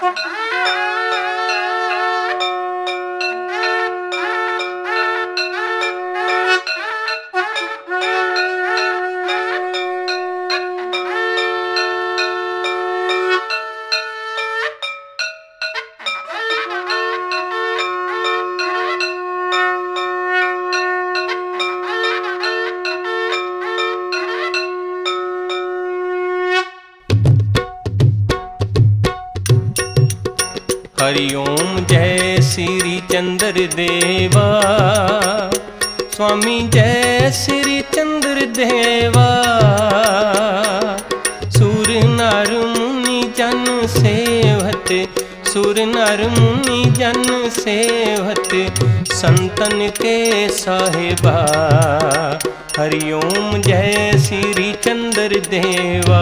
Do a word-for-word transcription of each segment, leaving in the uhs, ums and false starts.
हरिओम जय श्री चंद्र देवा, स्वामी जय श्री चंद्र देवा। सुर नर मुनि जन सेवत, सुर नर मुनि जन सेवत, संतन के साहिबा। हरिओम जय श्री चंद्र देवा,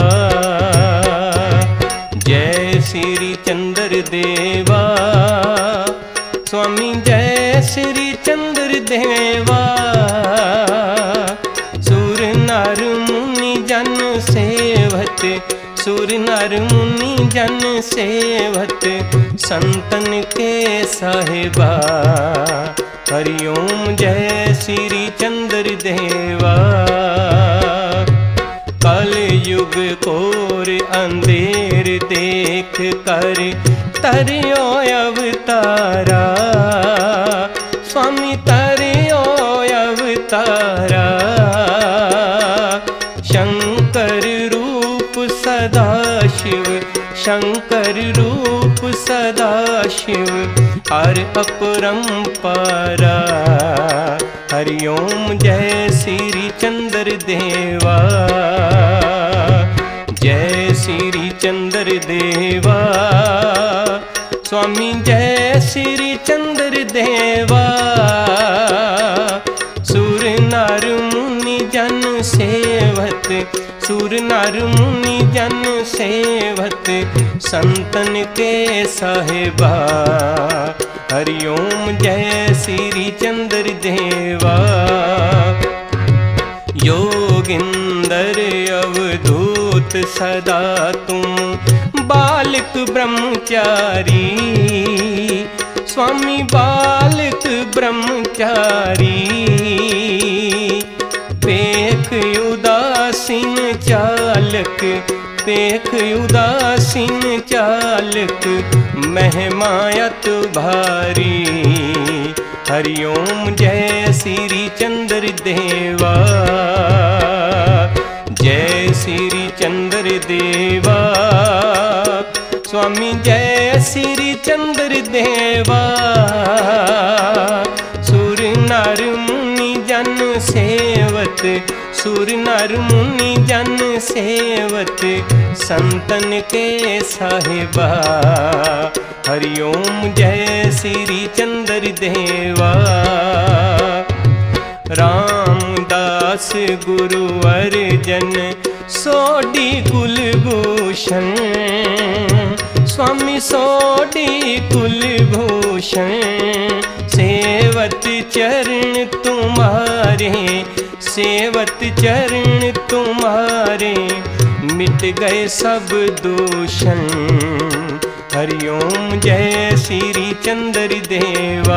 जय श्री चंद्र देवा। स्वामी जय श्री चंद्र देवा। सुर नर मुनि जन सेवत, सुर नर मुनि जन सेवत, संतन के साहिबा। हरिओम जय श्री चंद्र देवा। कल युग घोर अंधेर देख कर तरियो अवतारा, स्वामी तरियो अवतारा। शंकर रूप सदा शिव, शंकर रूप सदा शिव, हर अपरंपारा। हरिओम जय श्री चंद्र देवा, जय श्री चंद्र देवा। स्वामी जय श्री चंद्र देवा। सुर नर मुनि जन सेवत, सुर नर मुनि जन सेवत, संतन के साहिबा। हरिओम जय श्री चंद्र देवा। योगिंदर अवधूत सदा तुम बालक ब्रह्मचारी, स्वामी बालक ब्रह्मचारी। पेख उदासीन चालक, पेख उदासीन चालक, महिमायत भारी। हरिओम जय श्री चंद्र देवा, जय श्री चंद्र देवा। स्वामी जय श्री चंद्र देवा। सुर नर मुनि जन सेवत, सुर नर मुनि जन सेवत, संतन के साहिबा। हरिओम जय श्री चंद्र देवा। रामदास गुरु अर्जन सोडी कुलभूषण, स्वामी सोडी कुलभूषण। सेवत चरण तुम्हारे, सेवत चरण तुम्हारे, मिट गए सब दूषण। हरिओम जय श्री चंद्र देवा,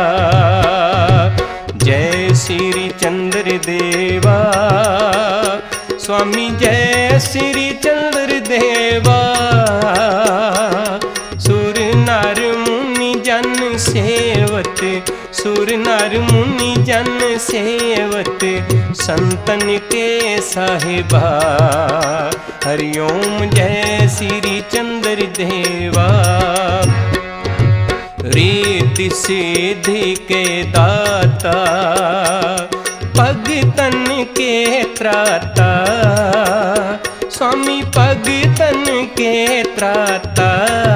जय श्री चंद्र देवा। स्वामी जय श्री चंद्र देवा। सुर नर मुनि जन सेवत, सुर नर मुनि जन सेवत, संतन के साहिबा। हरिओम जय श्री चंद्र देवा। रीति सिद्धि के दाता, भगतन के त्राता, स्वामी भगतन के त्राता।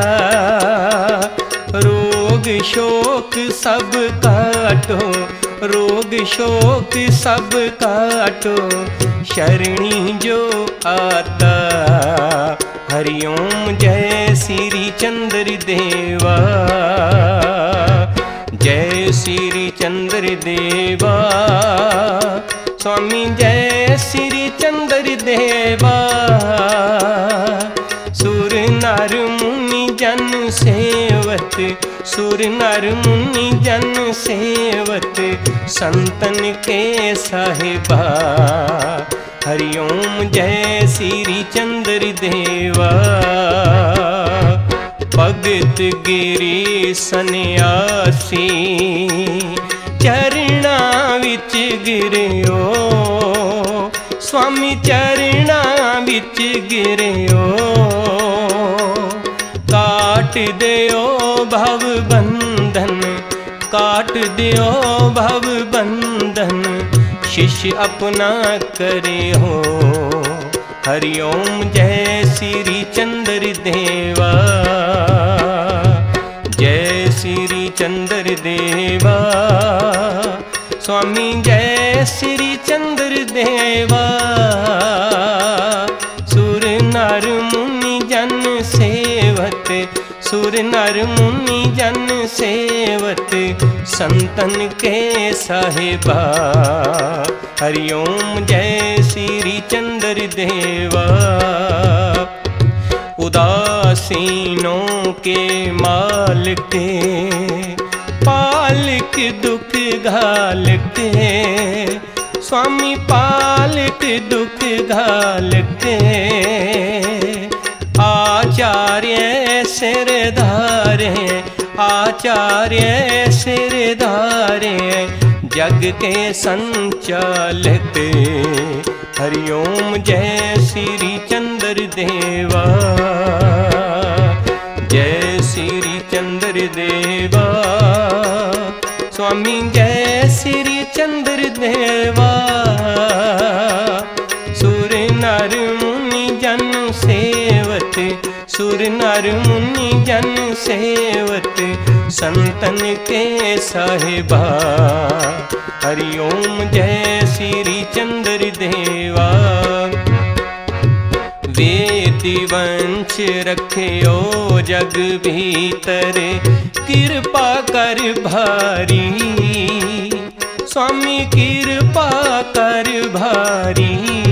रोग शोक सब काटो, रोग शोक सब काटो, शरणी जो आता। हरिओम जय श्री चंद्र देवा, जय श्री चंद्र देवा। स्वामी जय श्री चंद्र देवा। सुर नर मुनि जन सेवत, सुर नर मुनि जन सेवत, संतन के साहिबा। हरिओम जय श्री चंद्र देवा। भगत गिरी सन्यासी, चरना विच गिरियो, स्वामी चरना विच गिरियो। काट दियो भव बंधन, काट दियो भव बंधन, शिष्य अपना करे हो। हरिओम जय श्री चंद्र देवा। जय श्री चंद्र देवा। स्वामी जय श्री चंद्र देवा। सुर नर मुनि जन सेवत, सुर नर मुनि जन सेवत, संतन के साहिबा। हरिओम जय श्री चंद्र देवा। उदासीनों के मालिक, पालिक दुख घालिक, स्वामी पालिक दुख घालिक। आचार्य सिरधारे, आचार्य सिरधारे, जग के संचालक। हरिओम जय श्री चंद्र देवा। जय श्री चंद्र देवा। स्वामी जय श्री चंद्र देवा। सुर नर मुनि जन सेवत, सुर नर मुनि जन सेवत, संतन के साहिबा। हरिओम जय श्री चंद्र देवा। वेद वंश रखियो जग भीतर, कृपा कर भारी। स्वामी कृपा कर भारी।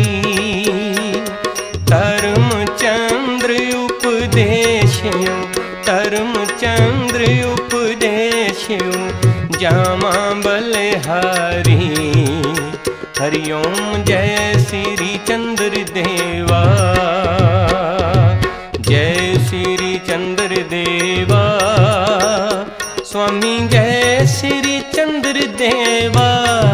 धर्म चंद्र उपदेश्यो, धर्म चंद्र उपदेश्यो, जामा बलिहारी। हरिओम जय श्री चंद्र देवा। जय श्री चंद्र देवा। स्वामी जय श्री चंद्र देवा।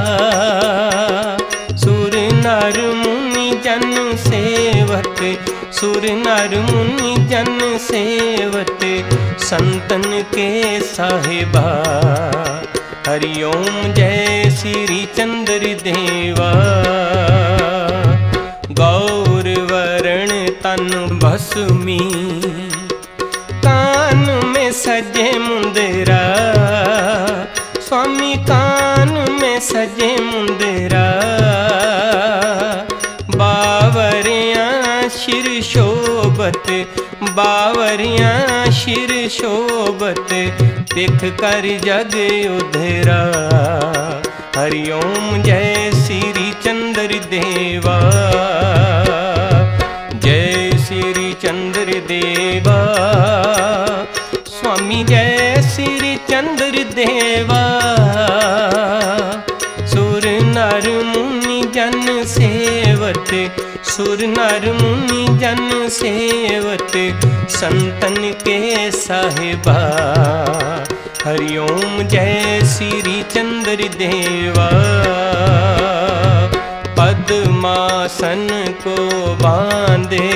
सुर नर मुनि जन सेवत, सुर नर मुनि जन सेवत, संतन के साहिबा। हरिओम जय श्री चंद्र देवा। गौर वरण तन भस्मी, कान में सजे मुंदरा। स्वामी कान में सजे मुंदरा। बावरियां शिर शोभत, बावरियां शिर शोभत, तिख कर जग उधरा। हरिओम जय श्री चंद्र देवा। जय श्री चंद्र देवा। स्वामी जय श्री चंद्र देवा। सुर नर मुनि जन सेवत, सुर नर मुनि जन सेवत, संतन के साहिबा। हरिओम जय श्री चंद्र देवा। पद्मासन को बांधे,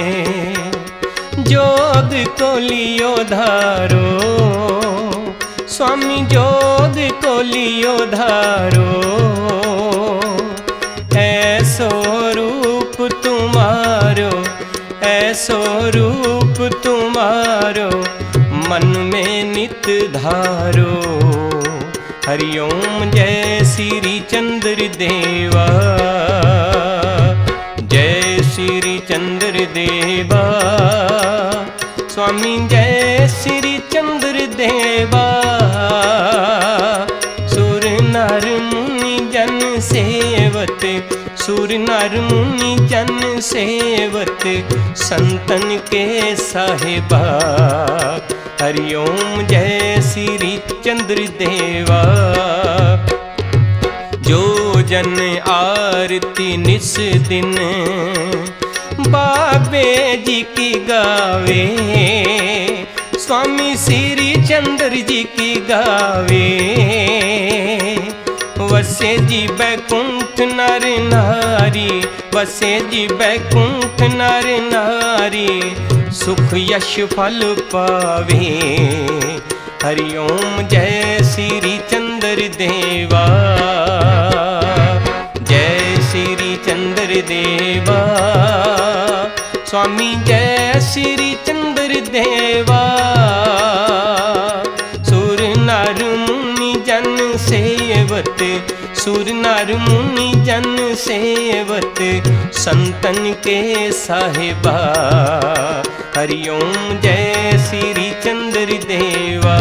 जोग को लियो धारो। स्वामी जोग को लियो धारो। ऐसो रूप तुम्हारो, ऐसो रूप तुम्हारो, मन में नित धारो। हरिओम जय श्री चंद्र देवा। जय श्री चंद्र देवा। स्वामी जय श्री चंद्र देवा। सुर नर मुनि जन सेवत, सुर नर मुनि जन सेवत, संतन के साहिबा। हरि ओम जय श्री चंद्र देवा। जो जन आरती निस दिन बाबे जी की गावे, स्वामी श्री चंद्र जी की गावे। वसे जी बैकुंठ नर नारी, वसे जी बैकुंठ नर नारी, सुख यश फल पावे। हरि ओम जय श्री चंद्र देवा, जय श्री चंद्र देवा। स्वामी जय श्री चंद्र देवा। सुर नर मुनि जन सेवत, सुर नर मुनि जन सेवत, संतन के साहिबा। हरि ओम जय श्री चंद्र देवा।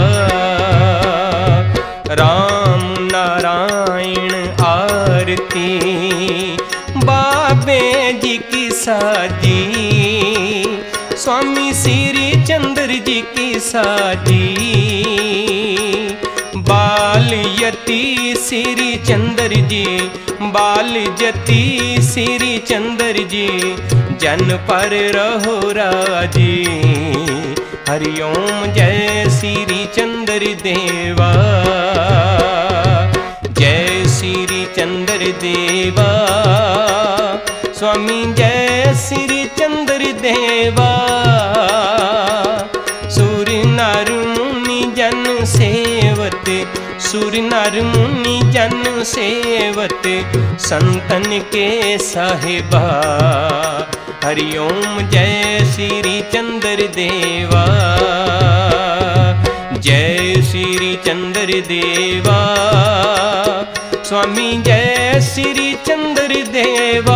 राम नारायण आरती बाबे जी की साजी, स्वामी श्री चंद्र जी की साजी। बाल यती श्री चंद्र जी, बाल यती श्री चंद्र जी, जन पर रहो राजी। हरि ओम जय श्री चंद्र देवा, जय श्री चंद्र देवा। स्वामी जय श्री चंद्र देवा। सुर नर मुनि जन सेवत, सुर नर मुनि जन सेवत, संतन के साहिबा। हरि ओम जय श्री चंद्र देवा, जय श्री चंद्र देवा। स्वामी जय श्री चंद्र देवा।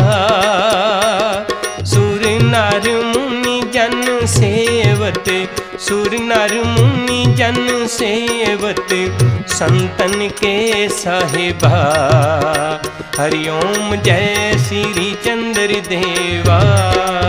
सुर नर मुनि जन सेवत, सुर नर मुनि जन सेवत, संतन के साहिबा। हरि ओम जय श्री चंद्र देवा।